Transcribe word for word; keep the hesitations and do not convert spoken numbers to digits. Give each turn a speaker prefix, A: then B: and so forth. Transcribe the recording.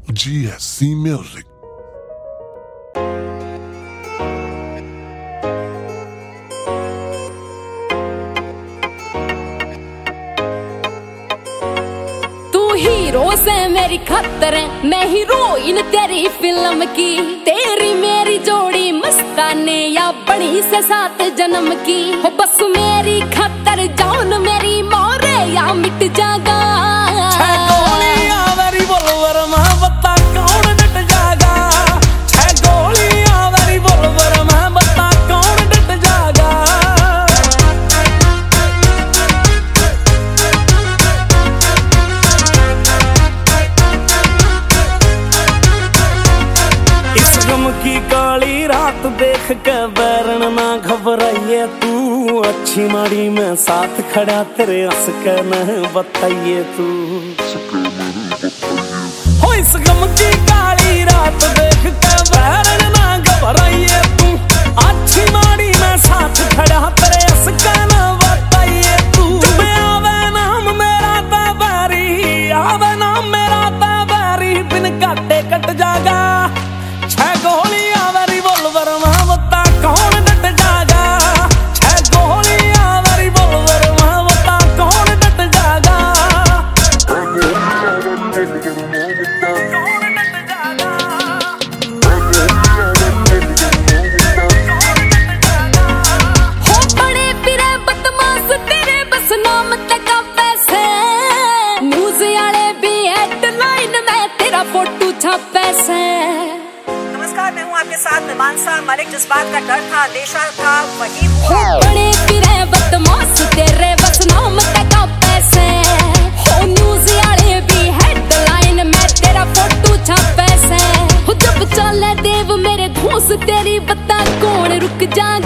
A: G S C Music.
B: Hero से मेरी खतर है, मैं हीरोइन तेरी फिल्म की। तेरी मेरी जोड़ी मस्ताने या बड़ी से सात जन्म की। हो बस मेरी खतर जान मेरी मोरे या मिट जागा।
C: की काली रात देख के बैरन ना घबराइए तू। अच्छी माड़ी में साथ खड़ा तेरे हंस के न बताइए तू। हो इस गम की काली रात देख के बैरन ना घबराइए तू। अच्छी माड़ी में साथ खड़ा तेरे हंस के न बताइए तू। जब आवे नाम मेरा तैयारी, आवे नाम मेरा तैयारी, बिन काटे कट जागा। छह गोलियां मेरी रिवॉल्वर में बता कौन डट जागा। छह गोलियां मेरी रिवॉल्वर में बता कौन डट जागा। कौन डट जागा।
B: हो बड़े फिरे बदमाश तेरे बस नाम तक पैसे। न्यूज़ वाले भी हेडलाइन में तेरा फोटो छापे से।
D: मैं हूँ आपके साथ में मानसा मलिक। जिस बात का डर था अंदेशा था वही हुआ।
B: बड़े फिरे बदमाश तेरे बस नाम तक पैसे। हो न्यूज़ वाले भी हेडलाइन में तेरा फोटो छापे से। हो जब चले देव मेरे धूस तेरी बता कौन रुक जा।